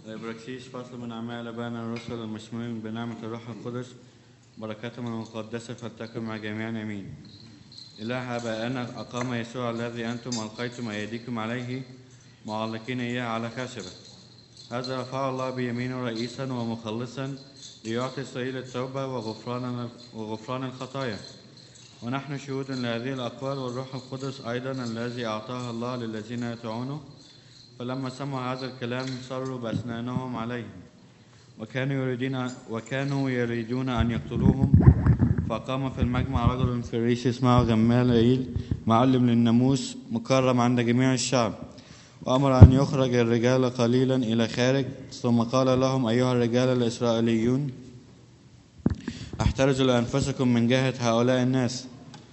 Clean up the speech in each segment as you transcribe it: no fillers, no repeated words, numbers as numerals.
الإبراكسيس فصل من أعمال آبائنا الرسل المشمولين بنعمة الروح القدس، بركاتهم المقدسة فلتكن مع جميعنا آمين. إله آبائنا أقام يسوع الذي أنتم ألقيتم أيديكم عليه معلقين إياه على خشبة. هذا رفع الله بيمينه رئيسا ومخلصا ليعطي إسرائيل التوبة وغفران الخطايا. ونحن شهود لهذه الأقوال، والروح القدس أيضا الذي أعطاه الله للذين يطيعونه. فلما سمعوا هذا الكلام صروا بأسنانهم عليهم، وكانوا يريدون أن يقتلوهم. فقام في المجمع رجل فريسي اسمه غماليل، معلم للناموس مكرم عند جميع الشعب، وأمر أن يخرج الرجال قليلا إلى خارج. ثم قال لهم: أيها الرجال الإسرائيليون، احترزوا لأنفسكم من جهة هؤلاء الناس،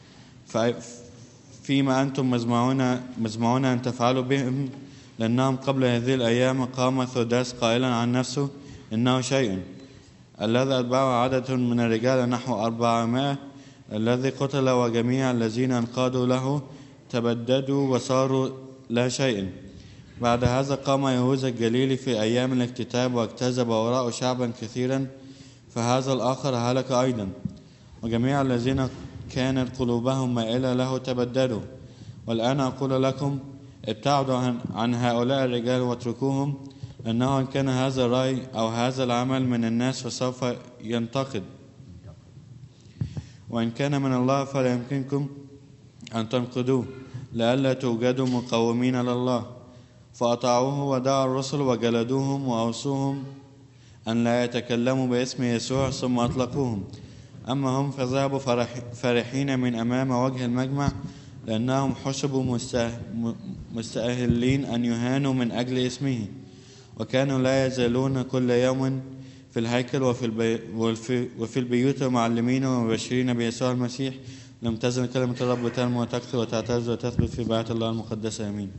فيما أنتم مزمعون أن تفعلوا بهم، لأنهم قبل هذه الأيام قام ثوداس قائلا عن نفسه إنه شيء، الذي أتبعه عدد من الرجال نحو 400، الذي قتل، وجميع الذين انقادوا له تبددوا وصاروا لا شيء. بعد هذا قام يهوذا الجليلي في أيام الاكتتاب واجتذب وراءه شعبا كثيرا، فهذا الآخر هلك أيضا، وجميع الذين كانت قلوبهم مائلة له تبددوا. والآن أقول لكم: ابتعدوا عن هؤلاء الرجال واتركوهم، لأنه إن كان هذا الرأي أو هذا العمل من الناس فسوف ينتقد، وإن كان من الله فلا يمكنكم أن تنقدوه، لئلا توجدوا مقاومين لله. فأطاعوه ودعوا الرسل وجلدوهم وأوصوهم أن لا يتكلموا باسم يسوع، ثم أطلقوهم. أما هم فذهبوا فرحين من أمام وجه المجمع، لأنهم حسبوا مستأهلين أن يهانوا من أجل اسمه. وكانوا لا يزالون كل يوم في الهيكل وفي البيوت معلمين ومبشرين بيسوع المسيح. لم تزل كلمة الرب تنمو وتكثر وتعتز وتثبت في بيعة الله المقدسة. آمين.